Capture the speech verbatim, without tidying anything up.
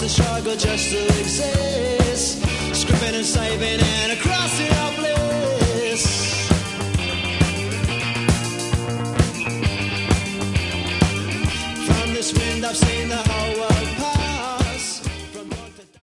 struggle just to exist. Scribbling and saving and across the